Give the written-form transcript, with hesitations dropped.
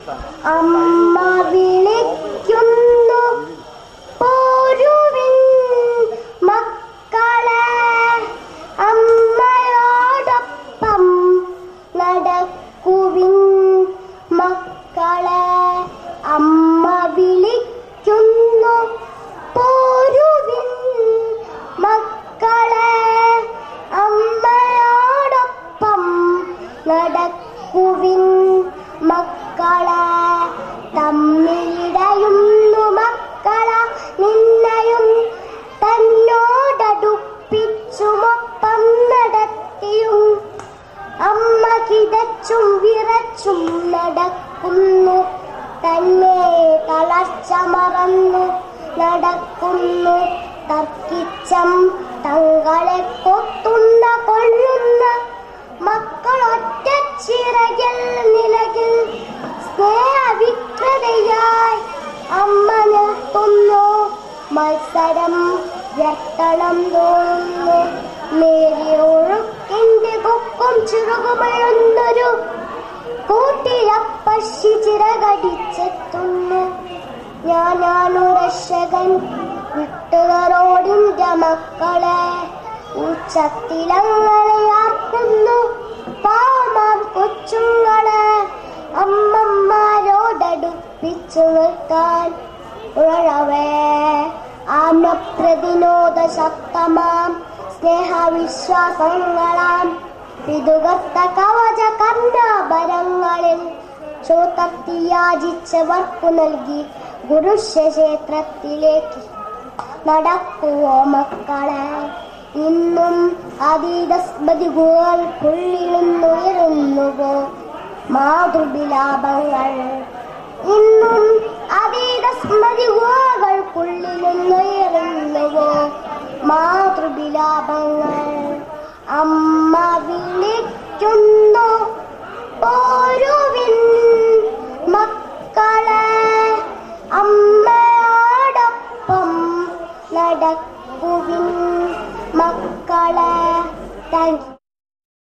അമ്മ വിളിക്കുന്നു പോരുവിൻ മക്കളെ, അമ്മയോടൊപ്പം നടക്കുവിൻ മക്കളെ. അമ്മ വിളിക്കുന്നു പോരുവിൻ മക്കളെ, അമ്മയോടൊപ്പം നടക്കുവിൻ മക്കളെ. തമ്മിലിടയുന്നു മക്കള നിന്നയും തന്നോടടുപ്പിച്ചുമൊപ്പം നടത്തിയും. അമ്മ കിതച്ചും വിറച്ചും നടക്കുന്നു, തന്നെ തളർച്ച മറന്നു നടക്കുന്നു. തർക്കിച്ചം തങ്ങളെ കൊത്തുന്ന കൊള്ളുന്ന മക്കളൊറ്റ ചിറകിൽ നിലകിൽ സ്നേഹവിക്രതയായി അമ്മ നിർത്തുന്നു. മത്സരം വ്യക്തളം തോന്നുന്നു, നേരിയ ഒഴുക്കിന്റെ കൊക്കും ചിറകുമഴുന്നൊരു കൂട്ടിലപ്പശി ചിറകടിച്ചെത്തുന്നു. ഞാനാണു രക്ഷകൻ വിട്ടുതറോടിന്റെ മക്കളെ, ഉച്ചത്തിലങ്ങനെയാക്കുന്നു പാവമാം കൊച്ചുങ്ങളെ. അമ്മമാരോടടുപ്പിച്ചു നിർത്താൻ ഉഴവേ ആത്മപ്രതിരോധ ശക്തമാം സ്നേഹവിശ്വാസങ്ങളാം പിതുകത്ത കവച കർണാഭരങ്ങളിൽ ചോത്തത്തി യാചിച്ചവർക്കു നൽകി ഗുരുക്ഷേത്രത്തിലേക്ക് നടക്കുവോ മക്കളെ. ഇന്നും അതീത സ്മൃതികൾക്കുള്ളിലുന്നുയരുന്നുവോ മാതൃവിലാപങ്ങൾ, ഇന്നും അതീത സ്മൃതികൾക്കുള്ളിലുന്നുയരുന്നുവോ മാതൃവിലാപങ്ങൾ. അമ്മ വിളിക്കുന്നു പോരുവിൻ മക്കളെ, അമ്മയോടൊപ്പം നടക്കുവിൻ മക്കളെ. Thank U.